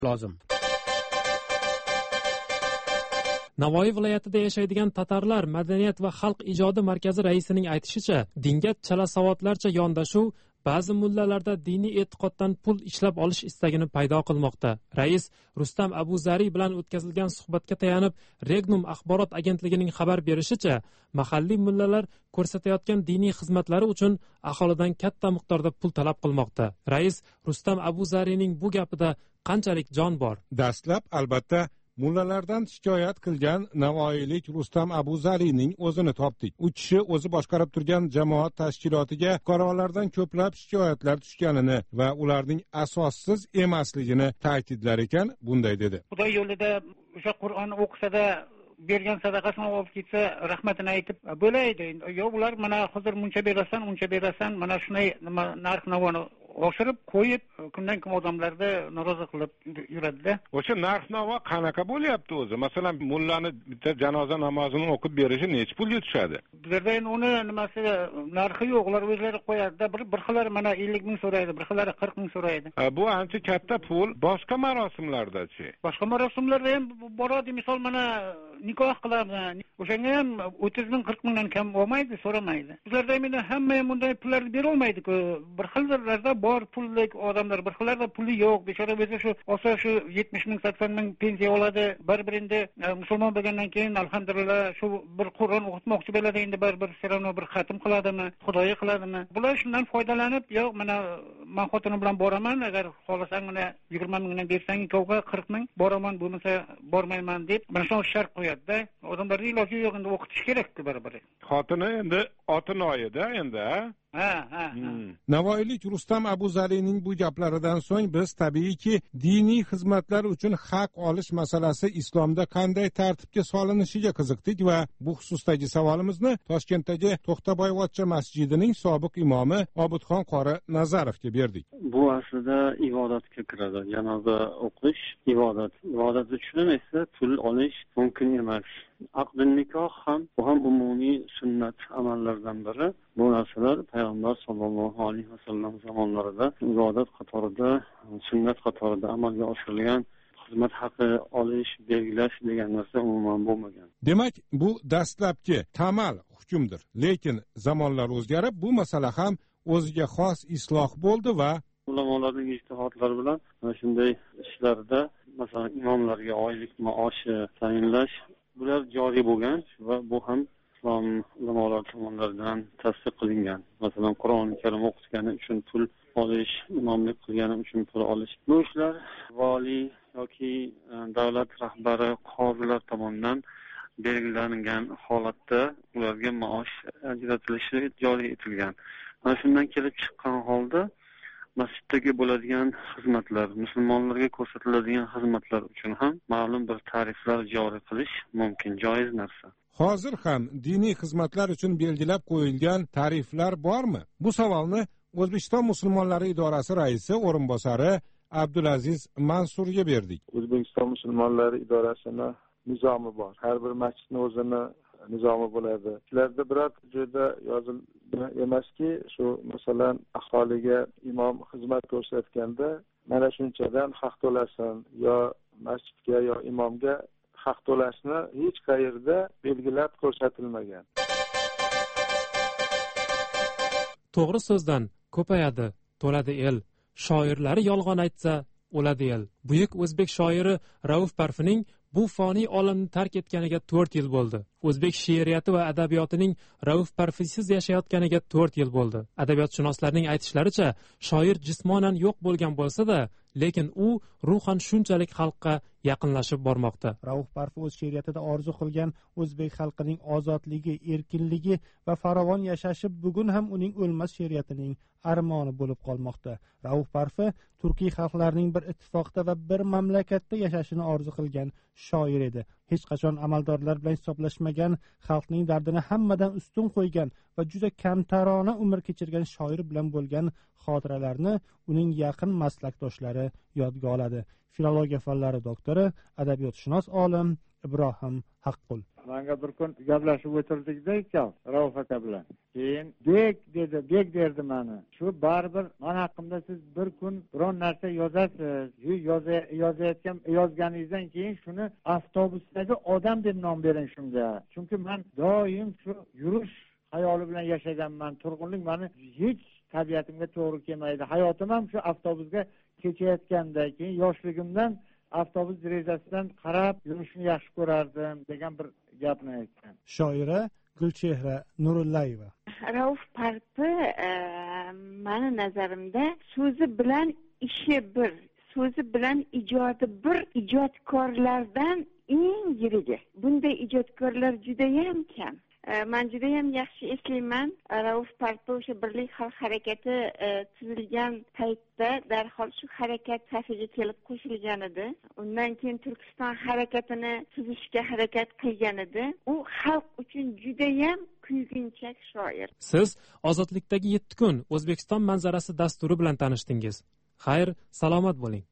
lozim. Navoiy viloyatida yashaydigan tatarlar madaniyat va xalq ijodi markazi raisining aytishicha, dinga chalasavotlarcha yondashuv ba'zi mullalarda diniy e'tiqoddan pul ishlab olish istagini paydo qilmoqda. Rais Rustam Abuzariy bilan o'tkazilgan suhbatga tayanib, Regnum axborot agentligining xabar berishicha, mahalliy mullalar ko'rsatayotgan diniy xizmatlari uchun aholidan katta miqdorda pul talab qilmoqda. Rais Rustam Abuzariyning bu gapida qanchalik jon bor? Dastlab albatta mullalardan shikoyat qilgan navoiylik Rustam Abuzariyning o'zini topdik. U kishi o'zi boshqarib turgan jamoat tashkilotiga fuqarolardan ko'plab shikoyatlar tushganini va ularning asossiz emasligini ta'kidlar ekan, bunday dedi. Xudo yo'lida o'sha Qur'onni o'qisa-da bergan sadaqasini olib ketsa, rahmatini aytib bo'laydi. Yo ular mana hozir muncha berasan, mana shunday narx-navoni oshirib qo'yib, kundan kun odamlarni norozi qilib yuradida. O'sha narx-navo qanaqa bo'lyapti o'zi? Masalan, mullani bitta janoza namozini o'qib berishi necha pulga tushadi? Bizlarda endi uni nimasi narxi yo'q, ular o'zlari qo'yadi. Bir xillari mana 50 ming so'raydi, bir xillari 40 ming so'raydi. Bu ancha katta pul. Boshqa marosimlarda-chi? Boshqa marosimlarda ham boradi, misol mana nikoh qiladi. O'shanga ham 30 ming 40 mingdan kam olmaydi, so'ramaydi. Bizlarda endi hamma ham bunday pullarni bera olmaydi-ku. Bir xillarda bor pullik odamlar, bir xillarda puli yo'q. Bechora o'zi shu olsa shu 70 ming 80 ming pensiya oladi. Bir-birinde musulmon bo'lgandan keyin alhamdulillah shu bir Qur'on o'qitmoqchi bo'ladi, endi bir seramno bir xatm qiladimi, xudoyi qiladimi. Bular shundan foydalanib, yo'q mana men xotinim bilan boraman, agar xohlasang mana 20 mingdan bersang, ikkovga 40 ming boraman, bo'lmasa bormayman deb mana shu shart qo'yadi-da. Odamlarning iloji yo'q, endi o'qitish kerak-ku baribir. Xotini endi otinoyida endi Ha. Navoiylik Rustam Abuzariyning bu gaplaridan so'ng biz tabiiyki diniy xizmatlar uchun haq olish masalasi islomda qanday tartibga solinishiga qiziqdik va bu xususdagi savolimizni Toshkentdagi To'xtaboyvachcha masjidining sobiq imomi Obidxon qori Nazarovga berdik. Bu aslida ibodatga kiradi. Janoza o'qish ibodat uchun esa pul olish mumkin emas. Aqd nikoh ham bu ham umumiy sunnat amallardan biri. Bu narsalar payg'ambar sollallohu alayhi vasallam zamonlarida ibodat qatorida, sunnat qatorida amalga oshirilgan. Xizmat haqi olish, belgilash degan narsa umuman bo'lmagan. Demak, bu dastlabki tamal hukmdir. Lekin zamonlar o'zgarib, bu masala ham o'ziga xos isloh bo'ldi va ulamolarning ijtihodlari bilan mana shunday ishlarda, masalan, imomlarga oylik maoshi tayinlash bular joriy bo'lgan va bu ham islom ulamolari tomonidan tasdiq qilingan. Masalan, Qur'oni Karim o'qitgani uchun pul olish, imomlik qilgani uchun pul olish. Bu ishlar vali yoki davlat rahbari, qozilar tomonidan belgilangan holatda ularga maosh ajratilishi joriy etilgan. Mana shundan kelib chiqqan holda masjiddagi bo'ladigan xizmatlar, musulmonlarga ko'rsatiladigan xizmatlar uchun ham ma'lum bir tariflar joriy qilish mumkin, joiz narsa. Hozir ham diniy xizmatlar uchun belgilab qo'yilgan tariflar bormi? Bu savolni O'zbekiston musulmonlari idorasi raisi o'rinbosari Abdulaziz Mansurga berdik. O'zbekiston musulmonlari idorasining nizomi bor. Har bir masjidning o'zini nizomi bo'ladi. Sizlarda biror joyda yozilgan emaski, shu masalan aholiga imom xizmat ko'rsatganda mana shunchadan haq to'lasin yo masjidga yo imomga haq to'lashni hech qayerda belgilab ko'rsatilmagan. To'g'ri so'zdan ko'payadi, to'ladi el. Shoirlari yolg'on aytsa, o'ladi el. Buyuk o'zbek shoiri Rauf Parfining bu foniy olamni tark etganiga 4 yil bo'ldi. O'zbek she'riyati va adabiyotining Rauf Parfisiz yashayotganiga 4 yil bo'ldi. Adabiyotshunoslarning aytishlaricha, shoir jismonan yo'q bo'lgan bo'lsa-da, lekin u ruhan shunchalik xalqqa yaqinlashib bormoqda. Rauf Parfi o'z she'riyatida orzu qilgan o'zbek xalqining ozodligi, erkinligi va farovon yashashi bugun ham uning o'lmas she'riyatining armoni bo'lib qolmoqda. Rauf Parfi turkiy xalqlarning bir ittifoqda va bir mamlakatda yashashini orzu qilgan shoir edi. Hech qachon amaldorlar bilan hisoblashmagan, xalqning dardini hammadan ustun qo'ygan va juda kamtarona umr kechirgan shoir bilan bo'lgan xotiralarni uning yaqin maslakdoshlari yodga oladi. Filologiya fanlari doktori, adabiyotshunos olim Ibrohim Haqqul. Manga bir kun gaplashib o'tirdik-da ikkow Rauf aka bilan. Keyin bek derdi meni. Shu baribir men haqimda siz bir kun biron narsa yozasiz. Yozganingizdan keyin shuni avtobusdagi odam deb nom bering shunga. Chunki men doim shu yurish hayoli bilan yashaganman. Turg'unlik meni hech tabiatimga to'g'ri kelmaydi. Hayotim ham shu avtobusga kechayotganda, keyin yoshligimdan avtobus derazasidan qarab yurishni yaxshi ko'rardim degan bir gapni aytgan. Shoira Gulchehra Nurullayeva. Rauf Parfi meni nazarimda so'zi bilan ishi bir, so'zi bilan ijodi bir ijodkorlardan eng yirigi. Bunday ijodkorlar juda ham kam. Men juda ham yaxshi eslayman, Rauf Parfi o'sha Birlik xalq harakati tuzilgan paytda darhol shu harakat safiga kelib qo'shilgan edi. Undan keyin Turkiston harakatini tuzishga harakat qilgan edi. U xalq uchun juda ham kuygunchak shoir. Siz Ozodlikdagi 7 kun O'zbekiston manzarasi dasturi bilan tanishdingiz. Xayr, salomat bo'ling.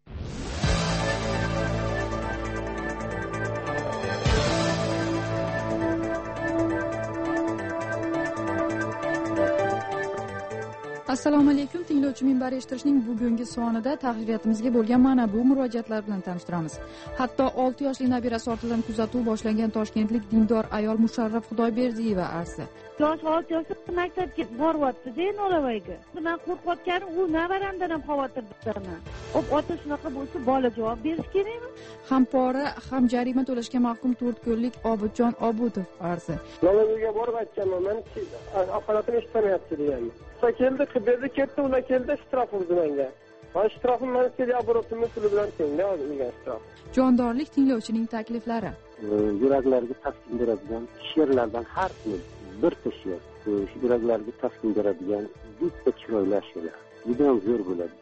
Assalomu alaykum, tinglovchi minbar eshittirishning bugungi sonida tahririyatımizga bo'lgan mana bu murojaatlar bilan tanishtiramiz. Hatto 6 yoshli nabirasi ortidan kuzatuv boshlangan toshkentlik dindor ayol Musharraf Xudoyberdiyeva arsi. Yosh 6 yoshda maktabga boryapti-da, Nolavayga. Men qo'rqayotganim u navaramdan ham xavotirdaman. Ota shunaqa bo'lsa, bola javob berish kerakmi? Ham pora, ham jarima to'lashga mahkum 4 kunlik Obidjon Obudov arsi. Nolavayga borib aytganman, men apparatini eshitmayapti degan. Keldi, qibedi ketdi, ular keldi, shtraf urdi menga. Men shtrafim men seriya obro'timni puli bilan tengda olgan shtraf. Jondorlik tinglovchining takliflari. Yuraklarga taskin beradigan she'rlardan har kuni birta she'r. Yuraklarga taskin beradigan bitta chiroyli she'rlar. Juda ham zo'r bo'ladi.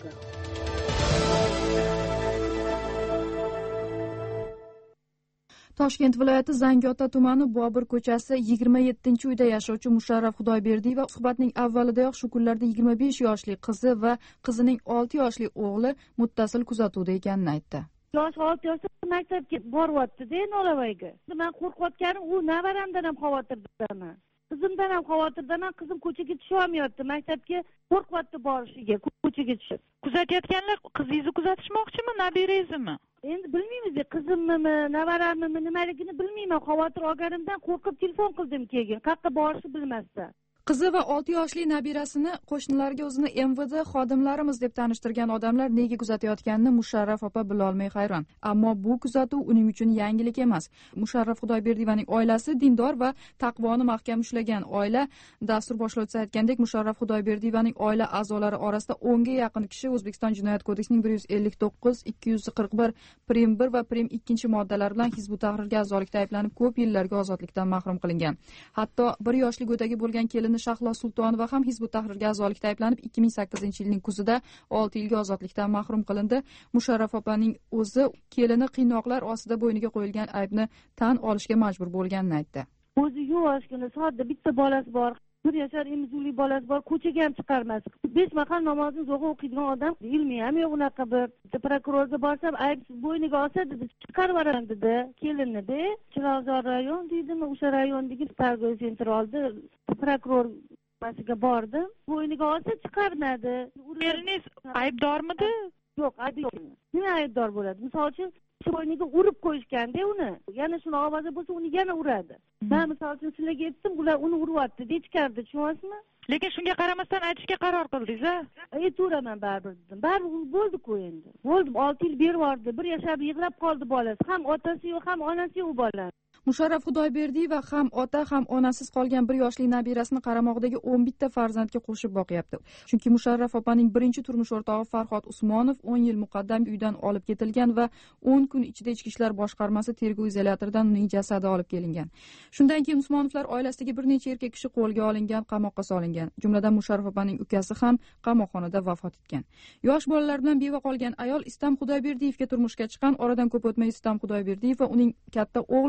Toshkent viloyati Zangiota tumani Bobur ko'chasi 27-uyda yashovchi Musharraf Xudoyberdiyeva suhbatning avvalidayoq shu kunlarda 25 yoshli qizi va qizining 6 yoshli o'g'li muttasil kuzatuvda ekanini aytdi. Yosh 6 yoshda maktabga boryapti-da, Nolavayga. Men qo'rqayotganim u navaramdan ham xavotirdaman. Qizimdan ham xavotirdaman, qizim ko'chaga tusha olmayapti, maktabga qo'rqyapti borishiga, ko'chaga tushib. Kuzatayotganlar qizingizni kuzatishmoqchimi, nabirangizmi? Endi bilmaymiz, qizimmi, navarammi, nimaligini bilmayman. Xavotir olganimdan qo'rqib telefon qildim keyin, qayerga borishni bilmasdan. Qizi va 6 yoshli nabirasini qo'shnilarga o'zini MVD xodimlarimiz deb tanishtirgan odamlar nega kuzatayotganini Musharraf opa bilolmay hayron. Ammo bu kuzatuv uning uchun yangilik emas. Musharraf Xudoyberdiyevaning oilasi dindor va taqvoni mahkam ushlagan oila. Dastur boshlovchisi aytgandek, Musharraf Xudoyberdiyevaning oila a'zolari orasida 10 ga yaqin kishi O'zbekiston Jinoyat kodeksining 159, 241, prim 1 va prim 2 moddalari bilan Hizb ut-Tahrirga a'zolikda ayblanib ko'p yillarga ozodlikdan mahrum qilingan. Hatto 1 yoshli go'dagi bo'lgan kelin Shahlo Sultonova ham Hizb ut-Tahrirga a'zolikda ayblanib 2008-yilning kuzida 6 yilga ozodlikdan mahrum qilindi. Musharraf opaning o'zi kelini qiynoqlar ostida bo'yniga qo'yilgan aybni tan olishga majbur bo'lganini aytdi. O'zi yoshgina, sodda bitta bolasi bor. 1 yashar emizuvli bolasi bor, ko'chaga ham chiqarmas. 5 mahal namozini zo'g'a o'qiydigan odam, ilmi ham yo'q unaqa bir. Prokurorga borsam, aybsiz bo'yniga olsa dedi, chiqarib yuboraman dedi, kelinni-da. Chilonzor rayon deydimi, o'sha rayondagi Pargoy sentralda prokuror masiga bordim. Bo'yniga olsa chiqarmadi. Eriningiz aybdormidi? Yo'q, aybdor. Nima aybdor bo'ladi? Misol uchun bo'yniga urib qo'yishganda uni, yana shuni ovozi bo'lsa uni yana uradi. Men misol uchun sizlarga aytdim, ular uni uryapti, deb chiqardi, tushunyapsizmi? Lekin shunga qaramasdan aytishga qaror qildingiz-a? Ayturaman baribir dedim. Baribir bo'ldi-ku endi. Bo'ldi, 6 yil berib yubordi. 1 yashab yig'lab qoldi bolasi. Ham otasi yo'q, ham onasi yo'q bola. Musharraf Xudoyberdiyeva ham ota, ham onasiz qolgan 1 yoshli nabirasini qaramog'idagi 11 ta farzandga qo'shib boqyapti. Chunki Musharraf opaning birinchi turmush o'rtog'i Farhod Usmonov 10 yil muqaddam uydan olib ketilgan va 10 kun ichida Ichki ishlar boshqarmasi tergov izolyatoridan uning jasadi olib kelingan. Shundan keyin Usmonovlar oilasidagi bir necha erkak kishi qo'lga olingan, qamoqqa solingan. Jumladan Musharraf opaning ukasi ham qamoqxonada vafot etgan. Yosh bolalar bilan beva qolgan ayol Istam Xudoyberdiyevga turmushga chiqqan. Oradan ko'p o'tmay Istam Xudoyberdiyev va uning katta o'g'li ham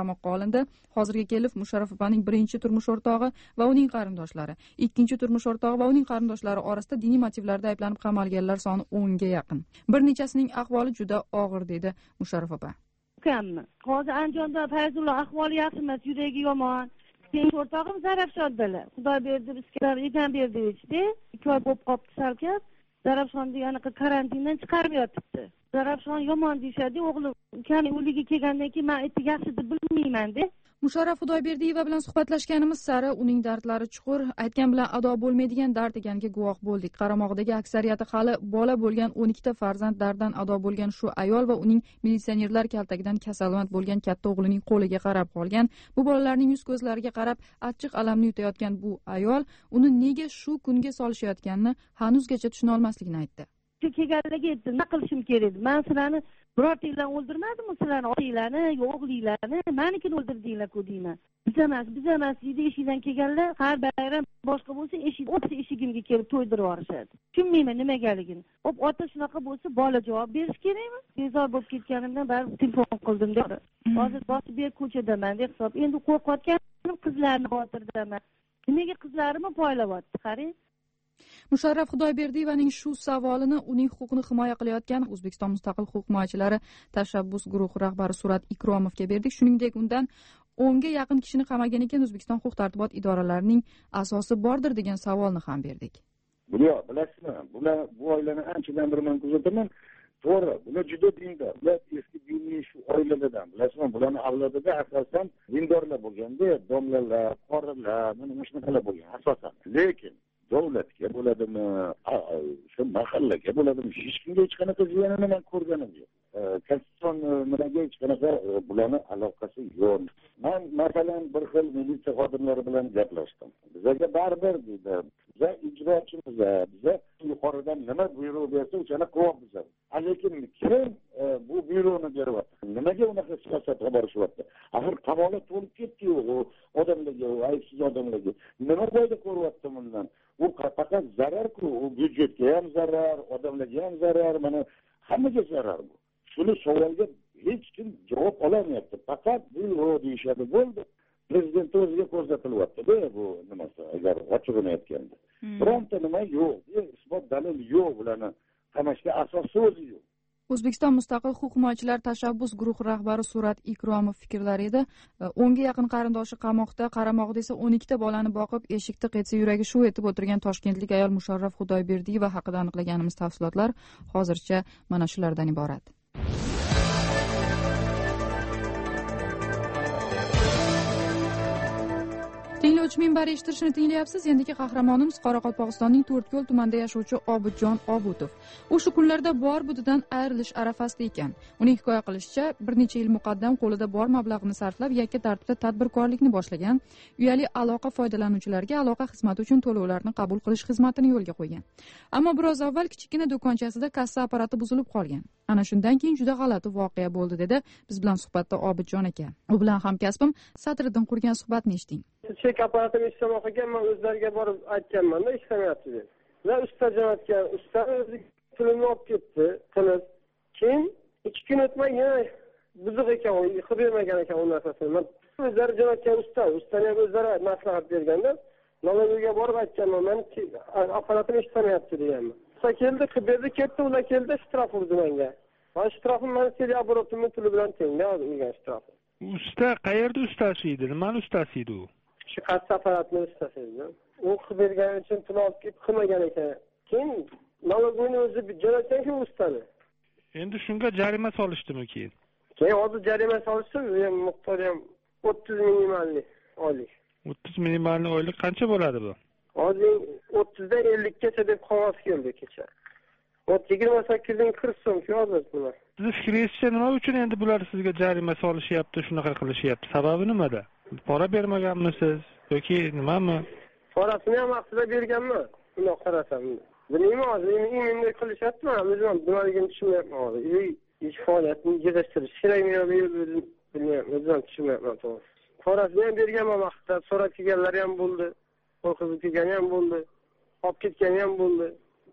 qamoqqa olindi. Hozirga kelib Musharraf opaning birinchi turmush o'rtog'i va uning qarindoshlari, ikkinchi turmush o'rtog'i va uning qarindoshlari orasida diniy motivlarda ayblanib qamalganlar soni 10 ga yaqin. Bir nechasining ahvoli juda og'ir dedi Musharraf opa. Ukamni hozir Andijonda Fayzullo ahvoli yaxshi emas, yuragi yomon. Ikkinchi o'rtog'im Zarafshondalar. Xudo berdi, bizga ekan berdi ichdi. 2 oy bo'lib qolibdi salkab. Zarafshonda anaqa karantindan chiqarib yotibdi. Zarafshon yomon deyshadi, o'g'lim ukamning o'ligi kelgandan keyin men aytdi yaxshi deb bilmayman de. Musharraf Xudoyberdiyeva bilan suhbatlashganimiz sari uning dardlari chuqur, aytgan bilan ado bo'lmaydigan dard ekaniga guvoh bo'ldik. Qaramog'dagi aksariyati hali bola bo'lgan 12 ta farzand dardan ado bo'lgan shu ayol va uning militsionerlar kaltagidan kasalmand bo'lgan katta o'g'lining qo'liga qarab qolgan. Bu bolalarning yuz ko'zlariga qarab achchiq alamni yutayotgan bu ayol uni nega shu kunga solishayotganini hanuzgacha tushuna olmasligini aytdi. Shu kelganlarga aytdim, nima qilishim kerak edi? Men sizlarni birortanglarni o'ldirmadimmi? Sizlarni otanglarni, o'g'linglarni, menikini o'ldirdinglar-ku deyman. Biz emas, deydi eshikdan kelganlar, har bayram boshqa bo'lsa, eshigimga kelib to'ydirib yuborishadi. Tushunmayman nimagaligini. Ota shunaqa bo'lsa, bola javob berish kerakmi? Bezor bo'lib ketganimdan baribir telefon qildim dedi. Hozir bosib ber ko'chadaman deb hisob. Endi qo'rqayotganim qizlarni xotirdaman. Nimaga qizlarimni poylayapti, qarang. Musharraf Xudoyberdiyevaning shu savolini uning huquqini himoya qilayotgan O'zbekiston mustaqil huquq himoyachilari tashabbus guruhi rahbari Surat Ikromovga berdik. Shuningdek, undan 10 ga yaqin kishini qamagan ekan, O'zbekiston huquq-tartibot idoralarining asosi bordir degan savolni ham berdik. Bilasizmi, bu oilani anchadan beri men kuzataman. To'g'ri, bular juda dindor. Bular eski diniy shu oilalardan. Bilasizmi, bularning avlodida asosan dindorlar bo'lganda, domlalar, qorilar, mana shunaqalar bo'lgan asosan. Lekin davlatga bo'ladimi, shu mahallaga bo'ladimi, hech kimga hech qanaqa ziyanini men ko'rganim yo'q. Konstitutsion nimaga hech qanaqa bularning aloqasi yo'q. Men masalan bir xil militsiya xodimlari bilan gaplashdim. Bizga baribir dedi, biz ijrochimiz, biz yuqoridan nima buyruq bersa, o'shani qilyapmiz. Lekin kim bu buyruqni beryapti? Nimaga unaqa siyosatga borishyapti? Axir qamoqlar to'lib ketdi-ku, odamlarga, aybsiz odamlarga. Nima foyda ko'ryapti bundan? Bu faqat zarar-ku, u byudjetga ham zarar, odamlarga ham zarar, mana hammaga zarar bu. Shuni savolga hech kim javob olmayapti. Faqat bu deyishadi, bo'ldi. Prezident o'ziga ko'rsatilyapti-da bu nimasi, agar ochig'ini aytganda. Bironta nima yo'q, isbot dalil yo'q, bularni qamashga asos o'zi yo'q. O'zbekiston mustaqil huquq himoyachilari tashabbus guruhi rahbari Surat Ikromov fikrlari edi. 10 ga yaqin qarindoshi qamoqda, qaramog'ida esa 12 ta bolani boqib, eshikda qetsa yuragi shuv etib o'tirgan toshkentlik ayol Musharraf Xudoyberdiyeva haqida aniqlaganimiz tafsilotlar hozircha mana shulardan iborat. Tinglovchi minbari eshittirishni tinglayapsiz. Endiki qahramonimiz Qoraqalpog'istonning To'rtko'l tumanida yashovchi Obidjon Obutov. U shu kunlarda bor budidan ayrilish arafasida ekan. Uning hikoya qilishicha, bir necha yil muqaddam qo'lida bor mablag'ni sarflab, yakka tartibda tadbirkorlikni boshlagan. Uyali aloqa foydalanuvchilariga aloqa xizmati uchun to'lovlarni qabul qilish xizmatini yo'lga qo'ygan. Ammo biroz avval kichkina do'konchasida kassa apparati buzilib qolgan. Ana shundan keyin juda g'alati voqea bo'ldi dedi biz bilan suhbatda Obidjon aka. U bilan hamkasbim Satriddin qurgan suhbatni eshiting. Chek apparatini ishlamoq ekan, men o'zlariga borib aytganman-da, ishlamayapti deb. Ular usta jo'natgan, usta o'zi pulini olib ketdi, qilib. Keyin 2 kun o'tmay yana buzuq ekan, qilib bermagan ekan u narsasini. Men o'zlari jo'natgan ustani ham o'zlari maslahat berganda, nologiga borib aytganman, men apparatini ishlamayapti deganman. Usta keldi, qilib berdi, ketdi, ular keldi, shtraf urdi menga. Mana shtrafim men seriya oborotimni puli bilan tenglar urgan shtraf. Usta qayerda ustasi edi? Nimani ustasi edi u? Shu kassa apparatini ustasi edi. U qilib bergani uchun pul olib ketib qilmagan ekan. Keyin nologini o'zi jo'natgan ustani. Endi shunga jarima solishdimi keyin? Keyin hozir jarima solishdi, ham miqdori ham 30 minimalni oylik. 30 minimalni oylik qancha bo'ladi bu? Hozir 30 dan 50 gacha deb qog'oz keldi kecha. 28 ming 40 so'm hozir bular. Siz fikringizcha nima uchun endi bular sizga jarima solishyapti, shunaqa qilishyapti? Sababi nimada? Pora bermaganmisiz yoki nimami? Parasini ham vaqtida berganman. Buni qarasam. Bilmayman, hozir endi qilishyapti-mi? O'zim nimaligini tushunmayapman hozir. Ish faoliyatini yetashtirish kerakmi yoki bilmayman, o'zim tushunmayapman to'g'ri. Parasini ham berganman vaqtida, so'rab kelganlari ham bo'ldi. Qo'rqib kelgani ham bo'ldi. Olib ketgani ham bo'ldi.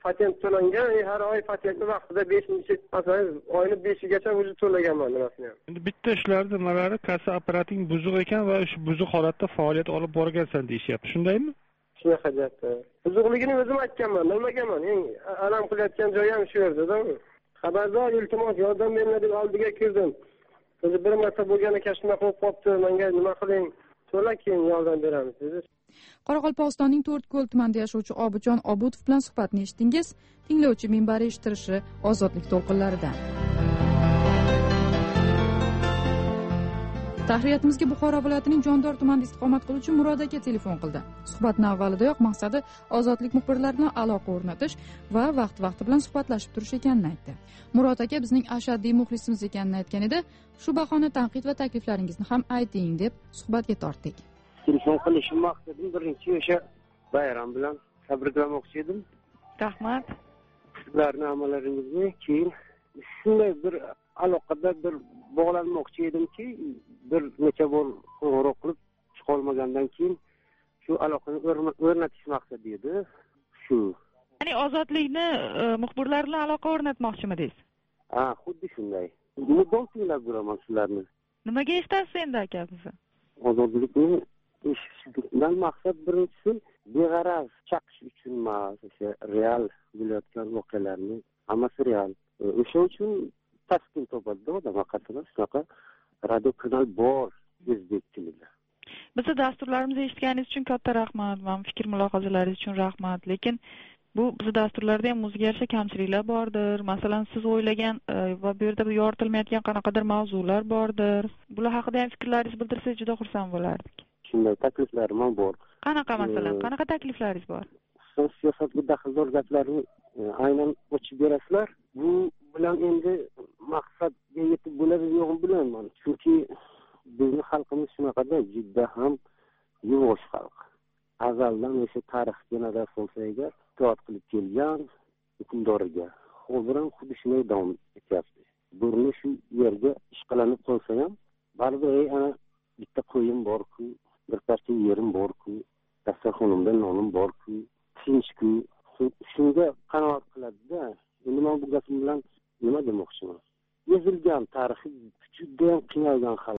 patent to'langan, har oy patentni vaqtida 5-chi, masalan, oyni 5-gacha o'zi to'laganman nimasini ham. Endi bitta ishlar nimalari kassa apparating buzuq ekan va shu buzuq holatda faoliyat olib borgansan deyishyapti. Shundaymi? Shunaqa gapda. Buzuqligini o'zim aytganman, bilmaganman. Eng alam qilayotgan joyi ham shu yerda-da. Xabardor, iltimos, yordam beringlar deb oldiga kirdim. O'zi bir marta bo'lgan ekan, shunaqa bo'lib qopti, menga nima qiling, to'la keyin yordam beramiz dedi. Qoraqalpog'istonning To'rtko'l tumanida yashovchi Obidjon Obudov bilan suhbatni eshitdingiz. Tinglovchi minbari eshittirishi ozodlik to'lqinlaridan. Tahriyatimizga Buxoro viloyatining Jondor tumanida istiqomat qiluvchi Murod aka telefon qildi. Suhbatning avvalidayoq maqsadi ozodlik muxbirlari bilan aloqa o'rnatish va vaqti bilan suhbatlashib turish ekanini aytdi. Murod aka bizning ashaddiy muxlisimiz ekanini aytgan edi. Shu bahona tanqid va takliflaringizni ham ayting deb suhbatga tortdik. Telefon qilishim maqsadim birinchi o'sha bayram bilan tabriklamoqchi edim. Rahmat. Sizlarning amallaringizni keyin shunday bir aloqada bir bog'lanmoqchi edimki, bir necha bor qo'ng'iroq qilib chiqolmagandan keyin shu aloqani o'rnatish maqsadi edi. Shu. Ya'ni ozodlikni muxbirlar bilan aloqa o'rnatmoqchimi deysiz? Ha, xuddi shunday. Mudom tinglab yuraman sizlarni. Nimaga eshitasiz endi aka bizni? Ozodlikni eshitishdan maqsad birinchisi beg'araz chaqish uchun emas, o'sha real bo'layotgan voqealarni hammasi real. O'sha uchun taskin topadi odam haqiqatdan shunaqa radio kanal bor o'zbek tilida. Bizni dasturlarimizni eshitganingiz uchun katta rahmat. Mana fikr mulohazalaringiz uchun rahmat. Lekin bu bizni dasturlarda ham o'ziga yarasha kamchiliklar bordir. Masalan, siz o'ylagan va bu yerda yoritilmayotgan qanaqadir mavzular bordir. Bular haqida ham fikrlaringizni bildirsangiz juda xursand bo'lardik. Shunday takliflarim ham bor. Qanaqa masalan? Qanaqa takliflaringiz bor? Siyosatga daxldor gaplarni aynan ochib berasizlar. Bu bilan endi maqsadga yetib bo'ladi yo'qmi bilmayman. Chunki bizning xalqimiz shunaqada juda ham yuvosh xalq. Azaldan o'sha tarixga nazar solsa agar itoat qilib kelgan hukmdoriga hozir ham xuddi shunday davom etyapti. Burni shu yerga ishqalanib qolsa ham baribir ana bitta qo'yim bor-ku, bir parcha yerim bor-ku, dasturxonimda nonim bor-ku, tinch-ku, shunga qanoat qiladi-da. Endi men bu gapim bilan nima demoqchiman? Ezilgan tarixi juda ham qiynalgan xalq.